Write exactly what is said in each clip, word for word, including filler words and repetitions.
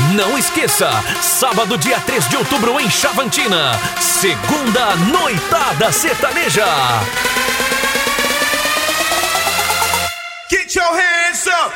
Não esqueça, sábado dia três de outubro em Chavantina, segunda Noitada Sertaneja. Get your hands up!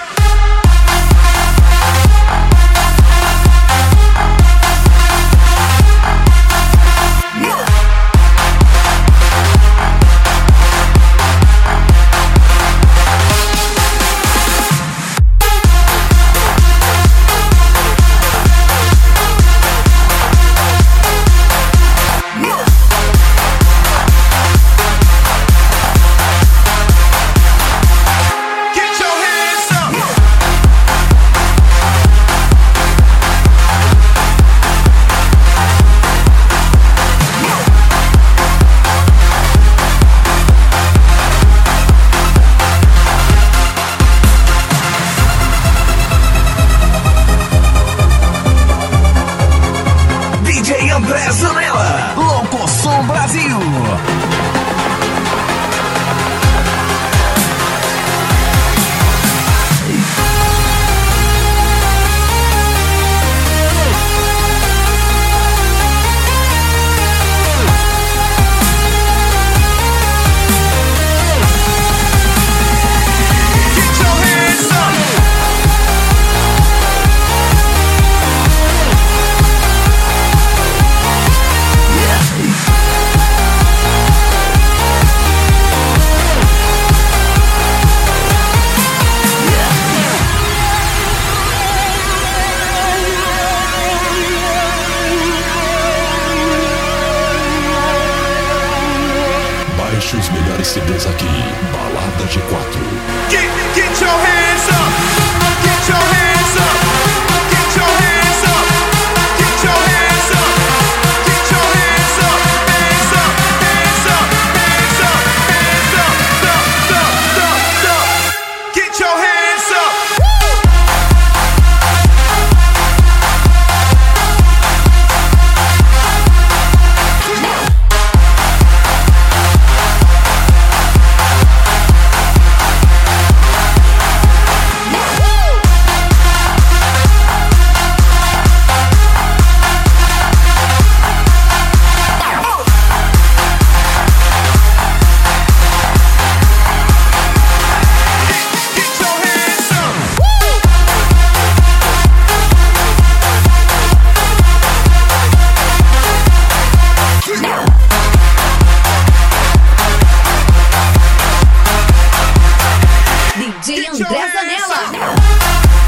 Os melhores C Ds aqui, Balada G quatro. Get, get your hands up! Get your hands up! Get your hands up! Get your hands up! Get your hands up! Hands up! Hands up! Hands up! Hands up! Up, up, up, up. Get your hands up! D J André Zanella.